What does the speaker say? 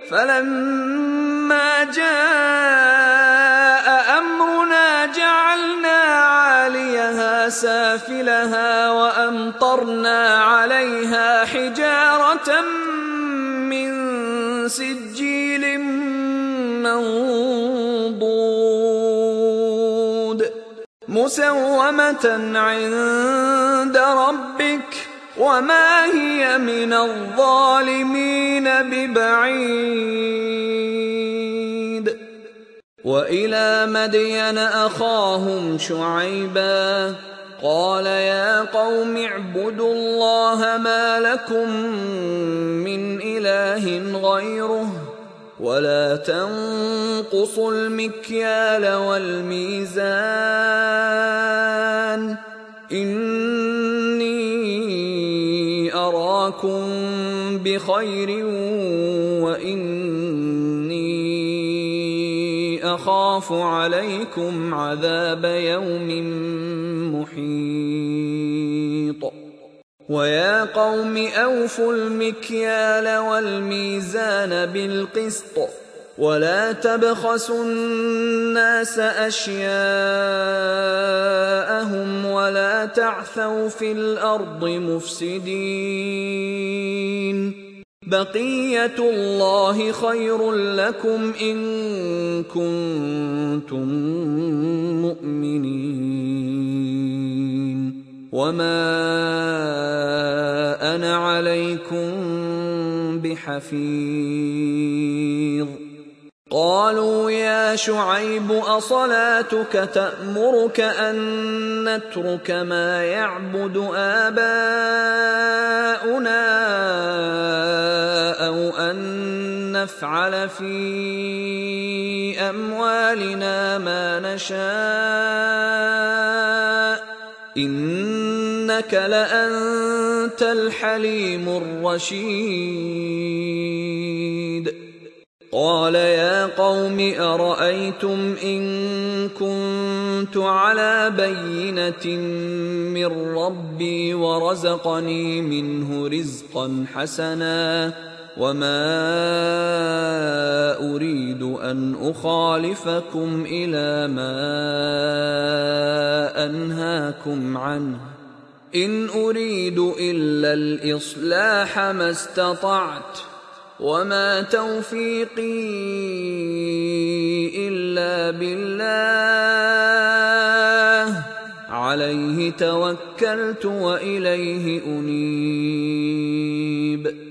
فلما جاء أمرنا جعلنا عاليها سافلها وأمطرنا عليها حجارة من سجيل منضود مسومة عند ربك وما هي من الظالمين ببعيد. وإلى مدين أخاهم شعيبا قال يا قوم اعبدوا الله ما لكم من إله غيره ولا تنقصوا المكيال والميزان إني أراكم بخير وإني أخاف عليكم عذاب يوم محيط. ويا قوم أوفوا المكيال والميزان بالقسط ولا تبخسوا الناس أشياءهم ولا تعثوا في الأرض مفسدين. بقية الله خير لكم إن كنتم مؤمنين وما أنا عليكم بحفيظ. قالوا يا شعيب أصلاتك تأمرك أن نترك ما يعبد آباؤنا أو أن نفعل في أموالنا ما نشاء إنك لأنت الحليم الرشيد. قال يا قوم أرأيتم إن كنت على بينة من ربي ورزقني منه رزقا حسنا وما أريد أن أخالفكم إلى ما أنهاكم عنه إن أريد إلا الإصلاح ما استطعت وما توفيقي إلا بالله عليه توكلت وإليه أنيب.